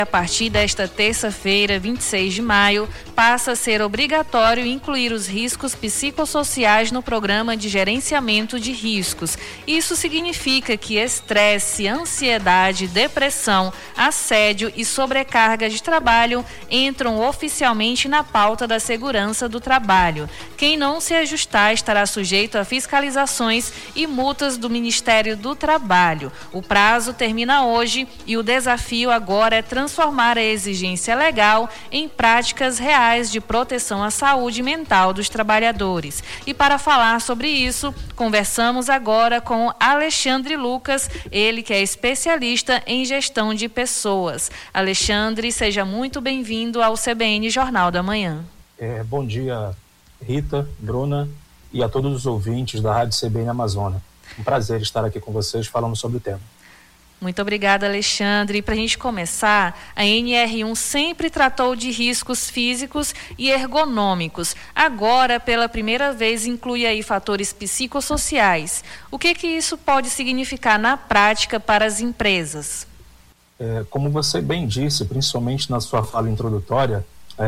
A partir desta terça-feira, 26 de maio, passa a ser obrigatório incluir os riscos psicossociais no programa de gerenciamento de riscos. Isso significa que estresse, ansiedade, depressão, assédio e sobrecarga de trabalho entram oficialmente na pauta da segurança do trabalho. Quem não se ajustar estará sujeito a fiscalizações e multas do Ministério do Trabalho. O prazo termina hoje e o desafio agora é transformar a exigência legal em práticas reais de proteção à saúde mental dos trabalhadores. E para falar sobre isso, conversamos agora com Alexandre Lucas, ele que é especialista em gestão de pessoas. Alexandre, seja muito bem-vindo ao CBN Jornal da Manhã. Bom dia, Rita, Bruna e a todos os ouvintes da Rádio CBN Amazônia. Um prazer estar aqui com vocês falando sobre o tema. Muito obrigada, Alexandre. E para a gente começar, a NR1 sempre tratou de riscos físicos e ergonômicos. Agora, pela primeira vez, inclui aí fatores psicossociais. O que isso pode significar na prática para as empresas? Como você bem disse, principalmente na sua fala introdutória,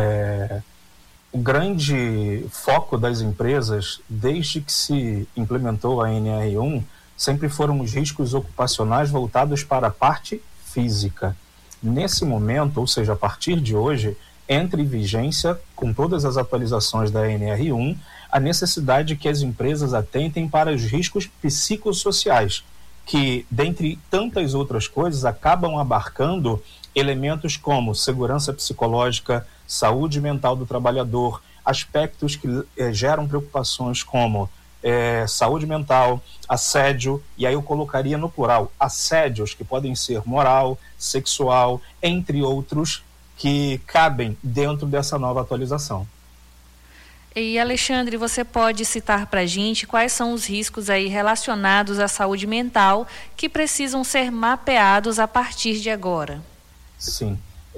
o grande foco das empresas, desde que se implementou a NR1, sempre foram os riscos ocupacionais voltados para a parte física. Nesse momento, ou seja, a partir de hoje, entra em vigência, com todas as atualizações da NR1, a necessidade que as empresas atentem para os riscos psicossociais, que, dentre tantas outras coisas, acabam abarcando elementos como segurança psicológica, saúde mental do trabalhador, aspectos que geram preocupações como saúde mental, assédio, e aí eu colocaria no plural, assédios que podem ser moral, sexual, entre outros, que cabem dentro dessa nova atualização. E Alexandre, você pode citar para a gente quais são os riscos aí relacionados à saúde mental que precisam ser mapeados a partir de agora? Sim.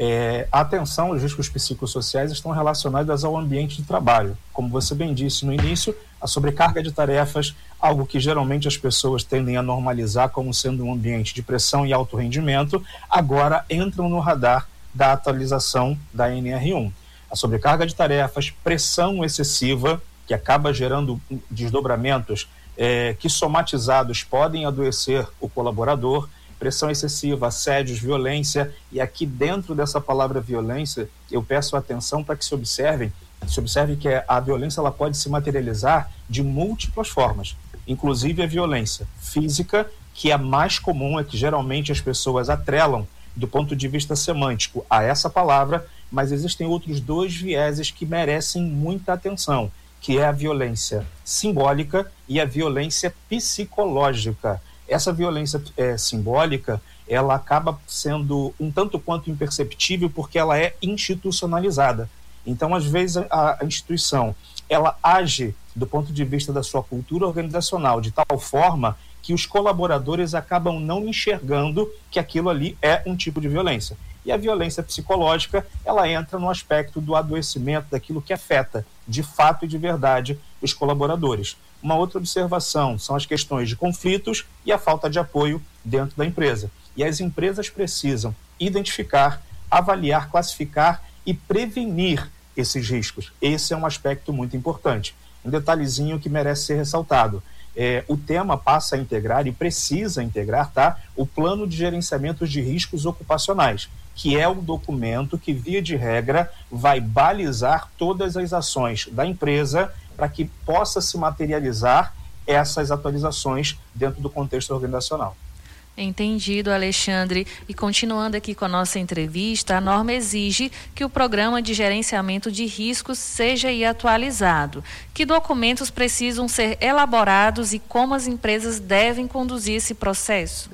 Atenção, os riscos psicossociais estão relacionados ao ambiente de trabalho. Como você bem disse no início, a sobrecarga de tarefas, algo que geralmente as pessoas tendem a normalizar como sendo um ambiente de pressão e alto rendimento, agora entram no radar da atualização da NR1. A sobrecarga de tarefas, pressão excessiva, que acaba gerando desdobramentos que somatizados podem adoecer o colaborador, pressão excessiva, assédios, violência, e aqui dentro dessa palavra violência, eu peço atenção para que se observe que a violência ela pode se materializar de múltiplas formas, inclusive a violência física, que é mais comum, é que geralmente as pessoas atrelam do ponto de vista semântico a essa palavra, mas existem outros dois vieses que merecem muita atenção, que é a violência simbólica e a violência psicológica. Essa violência simbólica, ela acaba sendo um tanto quanto imperceptível porque ela é institucionalizada. Então, às vezes, a instituição, ela age do ponto de vista da sua cultura organizacional de tal forma que os colaboradores acabam não enxergando que aquilo ali é um tipo de violência. E a violência psicológica, ela entra no aspecto do adoecimento, daquilo que afeta, de fato e de verdade, os colaboradores. Uma outra observação são as questões de conflitos e a falta de apoio dentro da empresa. E as empresas precisam identificar, avaliar, classificar e prevenir esses riscos. Esse é um aspecto muito importante. Um detalhezinho que merece ser ressaltado. O tema passa a integrar e precisa integrar, o Plano de Gerenciamento de Riscos Ocupacionais, que é o documento que, via de regra, vai balizar todas as ações da empresa para que possa se materializar essas atualizações dentro do contexto organizacional. Entendido, Alexandre. E continuando aqui com a nossa entrevista, a norma exige que o programa de gerenciamento de riscos seja atualizado. Que documentos precisam ser elaborados e como as empresas devem conduzir esse processo?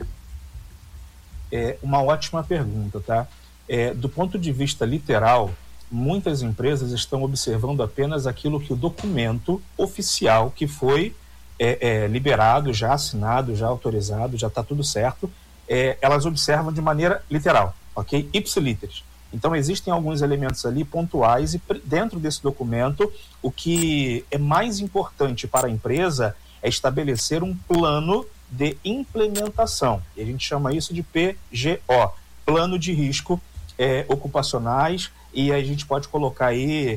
É uma ótima pergunta, do ponto de vista literal, muitas empresas estão observando apenas aquilo que o documento oficial que foi liberado, já assinado, já autorizado, já está tudo certo, elas observam de maneira literal, ok? Ipsiliteris. Então, existem alguns elementos ali pontuais e dentro desse documento, o que é mais importante para a empresa é estabelecer um plano de implementação. E a gente chama isso de PGO, Plano de Risco ocupacionais, e a gente pode colocar aí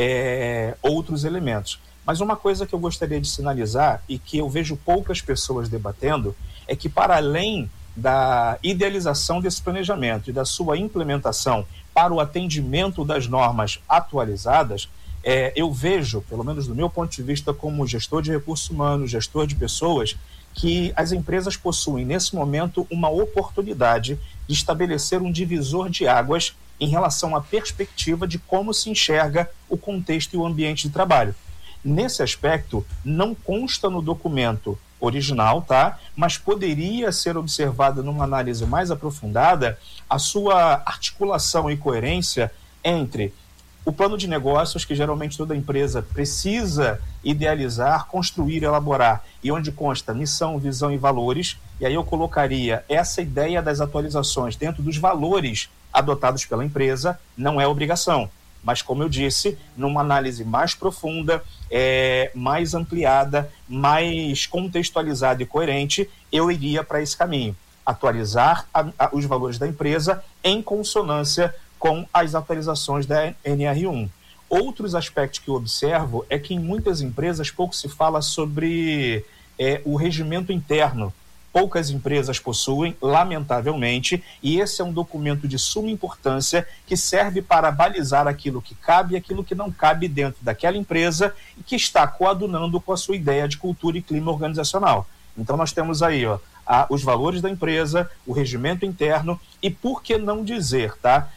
outros elementos. Mas uma coisa que eu gostaria de sinalizar e que eu vejo poucas pessoas debatendo é que, para além da idealização desse planejamento e da sua implementação para o atendimento das normas atualizadas, eu vejo, pelo menos do meu ponto de vista como gestor de recursos humanos, gestor de pessoas, que as empresas possuem, nesse momento, uma oportunidade de estabelecer um divisor de águas em relação à perspectiva de como se enxerga o contexto e o ambiente de trabalho. Nesse aspecto, não consta no documento original, tá? Mas poderia ser observada numa análise mais aprofundada a sua articulação e coerência entre o plano de negócios, que geralmente toda empresa precisa idealizar, construir, elaborar, e onde consta missão, visão e valores, e aí eu colocaria essa ideia das atualizações dentro dos valores adotados pela empresa, não é obrigação. Mas, como eu disse, numa análise mais profunda, mais ampliada, mais contextualizada e coerente, eu iria para esse caminho. Atualizar os valores da empresa em consonância com as atualizações da NR1. Outros aspectos que eu observo é que em muitas empresas pouco se fala sobre o regimento interno. Poucas empresas possuem, lamentavelmente, e esse é um documento de suma importância que serve para balizar aquilo que cabe e aquilo que não cabe dentro daquela empresa e que está coadunando com a sua ideia de cultura e clima organizacional. Então nós temos aí os valores da empresa, o regimento interno e, por que não dizer, tá?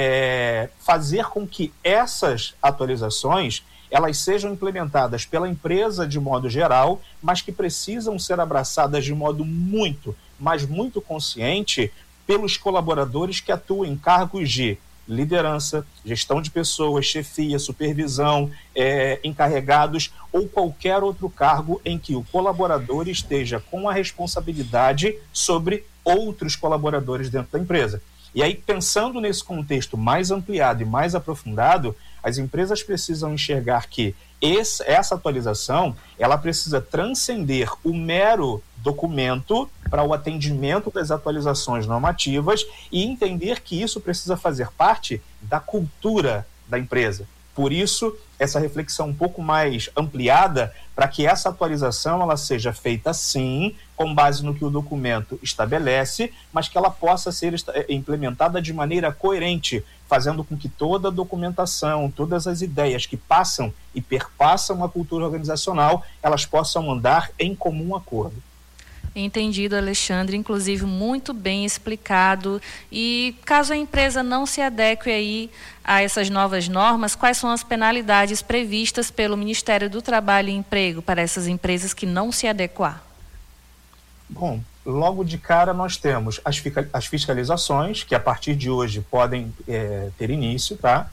Fazer com que essas atualizações elas sejam implementadas pela empresa de modo geral, mas que precisam ser abraçadas de modo muito, mas muito consciente pelos colaboradores que atuam em cargos de liderança, gestão de pessoas, chefia, supervisão, encarregados ou qualquer outro cargo em que o colaborador esteja com a responsabilidade sobre outros colaboradores dentro da empresa. E aí, pensando nesse contexto mais ampliado e mais aprofundado, as empresas precisam enxergar que essa atualização ela precisa transcender o mero documento para o atendimento das atualizações normativas e entender que isso precisa fazer parte da cultura da empresa. Por isso, essa reflexão um pouco mais ampliada para que essa atualização ela seja feita sim, com base no que o documento estabelece, mas que ela possa ser implementada de maneira coerente, fazendo com que toda a documentação, todas as ideias que passam e perpassam a cultura organizacional, elas possam andar em comum acordo. Entendido, Alexandre, inclusive muito bem explicado. E caso a empresa não se adeque aí a essas novas normas, quais são as penalidades previstas pelo Ministério do Trabalho e Emprego para essas empresas que não se adequar? Bom, logo de cara nós temos as fiscalizações, que a partir de hoje podem ter início, tá?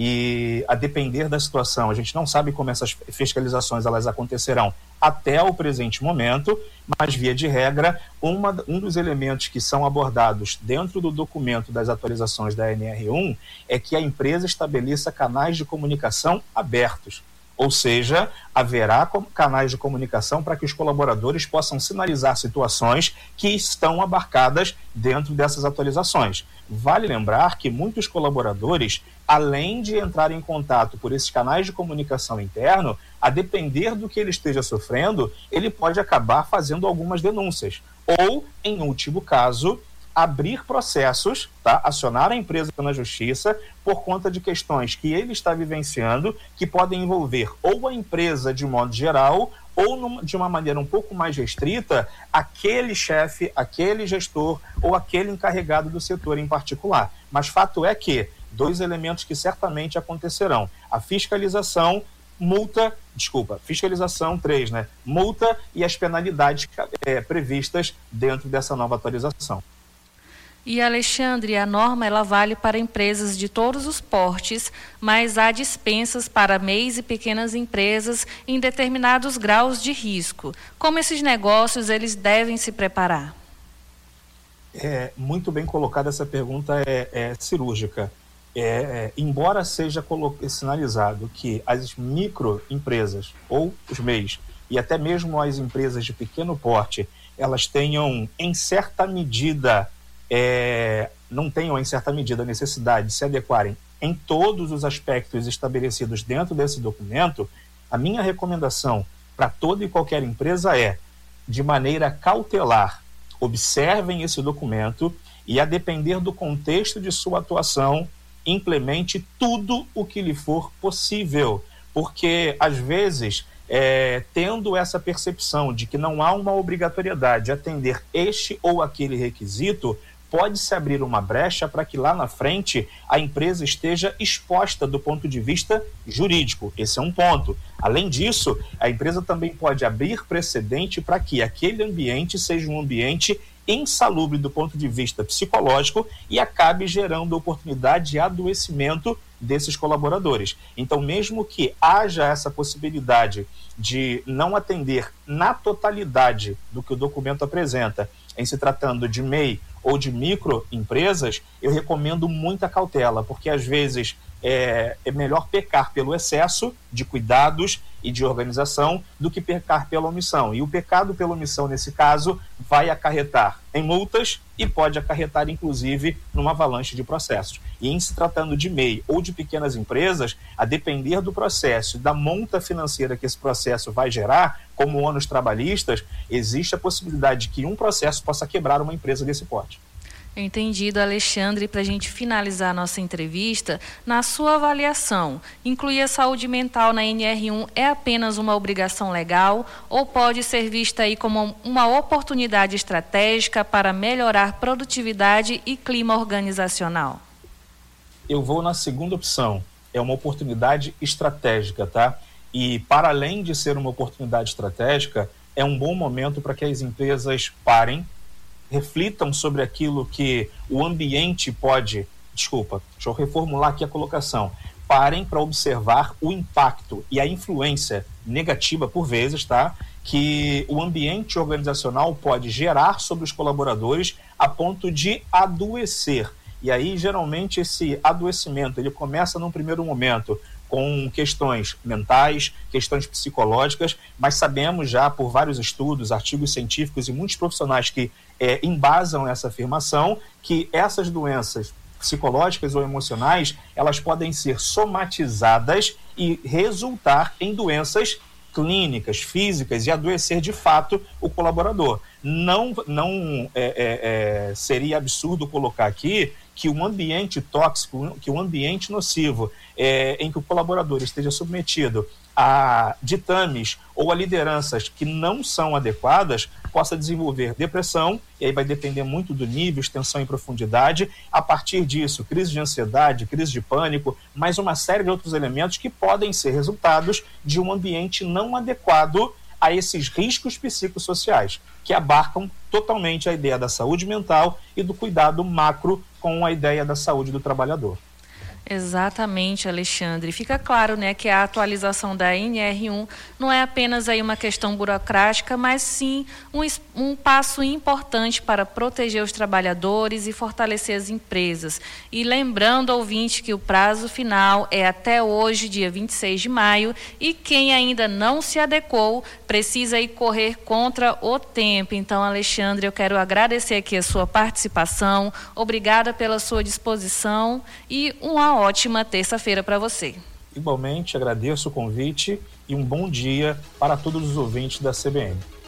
E a depender da situação, a gente não sabe como essas fiscalizações elas acontecerão até o presente momento, mas via de regra, um dos elementos que são abordados dentro do documento das atualizações da NR1 é que a empresa estabeleça canais de comunicação abertos. Ou seja, haverá canais de comunicação para que os colaboradores possam sinalizar situações que estão abarcadas dentro dessas atualizações. Vale lembrar que muitos colaboradores, além de entrar em contato por esses canais de comunicação interno, a depender do que ele esteja sofrendo, ele pode acabar fazendo algumas denúncias. Ou, em último caso, abrir processos, tá? Acionar a empresa na justiça por conta de questões que ele está vivenciando, que podem envolver ou a empresa de modo geral, ou de uma maneira um pouco mais restrita, aquele chefe, aquele gestor ou aquele encarregado do setor em particular. Mas fato é que dois elementos que certamente acontecerão: a fiscalização, fiscalização 3, né? Multa e as penalidades previstas dentro dessa nova atualização. E, Alexandre, a norma ela vale para empresas de todos os portes, mas há dispensas para MEIs e pequenas empresas em determinados graus de risco. Como esses negócios eles devem se preparar? Muito bem colocada essa pergunta, cirúrgica. Embora seja sinalizado que as microempresas ou os MEIs e até mesmo as empresas de pequeno porte, elas tenham, em certa medida, não tenham, em certa medida, a necessidade de se adequarem em todos os aspectos estabelecidos dentro desse documento, a minha recomendação para toda e qualquer empresa é, de maneira cautelar, observem esse documento e, a depender do contexto de sua atuação, implemente tudo o que lhe for possível. Porque, às vezes, tendo essa percepção de que não há uma obrigatoriedade de atender este ou aquele requisito, pode-se abrir uma brecha para que lá na frente a empresa esteja exposta do ponto de vista jurídico. Esse é um ponto. Além disso, a empresa também pode abrir precedente para que aquele ambiente seja um ambiente insalubre do ponto de vista psicológico e acabe gerando oportunidade de adoecimento desses colaboradores. Então, mesmo que haja essa possibilidade de não atender na totalidade do que o documento apresenta, em se tratando de MEI ou de microempresas, eu recomendo muita cautela, porque às vezes é melhor pecar pelo excesso de cuidados e de organização do que pecar pela omissão. E o pecado pela omissão, nesse caso, vai acarretar em multas e pode acarretar, inclusive, numa avalanche de processos. E em se tratando de MEI ou de pequenas empresas, a depender do processo e da monta financeira que esse processo vai gerar, como ônus trabalhistas, existe a possibilidade de que um processo possa quebrar uma empresa desse porte. Entendido, Alexandre. Para a gente finalizar a nossa entrevista, na sua avaliação, incluir a saúde mental na NR1 é apenas uma obrigação legal ou pode ser vista aí como uma oportunidade estratégica para melhorar produtividade e clima organizacional? Eu vou na segunda opção. É uma oportunidade estratégica, tá? E, para além de ser uma oportunidade estratégica, é um bom momento para que as empresas parem, reflitam sobre aquilo que o ambiente pode... Desculpa, deixa eu reformular aqui a colocação. Parem para observar o impacto e a influência negativa, por vezes, tá? Que o ambiente organizacional pode gerar sobre os colaboradores a ponto de adoecer. E aí, geralmente, esse adoecimento ele começa num primeiro momento com questões mentais, questões psicológicas, mas sabemos já por vários estudos, artigos científicos e muitos profissionais que embasam essa afirmação que essas doenças psicológicas ou emocionais, elas podem ser somatizadas e resultar em doenças clínicas, físicas e adoecer de fato o colaborador. Não seria absurdo colocar aqui que um ambiente tóxico, que um ambiente nocivo, em que o colaborador esteja submetido a ditames ou a lideranças que não são adequadas, possa desenvolver depressão, e aí vai depender muito do nível, extensão e profundidade. A partir disso, crise de ansiedade, crise de pânico, mais uma série de outros elementos que podem ser resultados de um ambiente não adequado a esses riscos psicossociais, que abarcam totalmente a ideia da saúde mental e do cuidado macro com a ideia da saúde do trabalhador. Exatamente, Alexandre. Fica claro, né, que a atualização da NR1 não é apenas aí uma questão burocrática, mas sim um passo importante para proteger os trabalhadores e fortalecer as empresas. E lembrando ao ouvinte que o prazo final é até hoje, dia 26 de maio, e quem ainda não se adequou precisa aí correr contra o tempo. Então, Alexandre, eu quero agradecer aqui a sua participação, obrigada pela sua disposição e uma ótima terça-feira para você. Igualmente, agradeço o convite e um bom dia para todos os ouvintes da CBN.